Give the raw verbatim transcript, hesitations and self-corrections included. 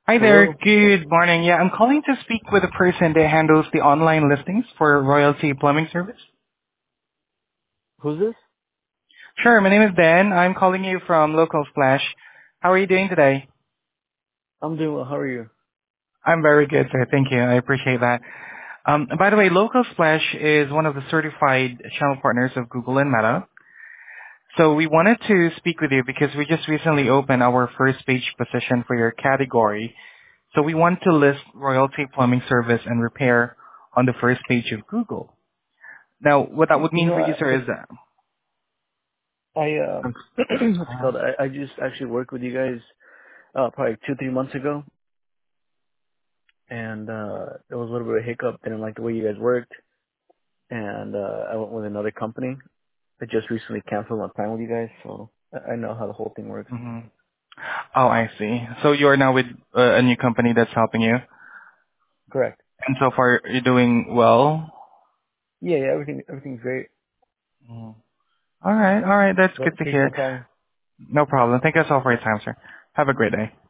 Hi there. Hello? Good morning. Yeah, I'm calling to speak with the person that handles the online listings for Royalty Plumbing Service. Who's this? Sure. My name is Dan. I'm calling you from Local Splash. How are you doing today? I'm doing well. How are you? I'm very good, sir. Thank you. I appreciate that. Um, by the way, Local Splash is one of the certified channel partners of Google and Meta. So we wanted to speak with you because we just recently opened our first page position for your category. So we want to list Royalty Plumbing Service and Repair on the first page of Google. Now, what that Y- would You mean know, for you, I, sir, is that... I, I um, Um, what's it called? I, I just actually worked with you guys, uh, probably two, three months ago. And, uh, there was a little bit of a hiccup. Didn't like the way you guys worked. And, uh, I went with another company. I just recently canceled my plan with you guys. So I I know how the whole thing works. hmm Oh, I see. So you are now with uh, a new company that's helping you, Correct. and so far you're doing well. Yeah, yeah, everything, everything's great. Mhm. All right, all right. That's But good to thank you hear. for calling. No problem. Thank you so for your time, sir. Have a great day.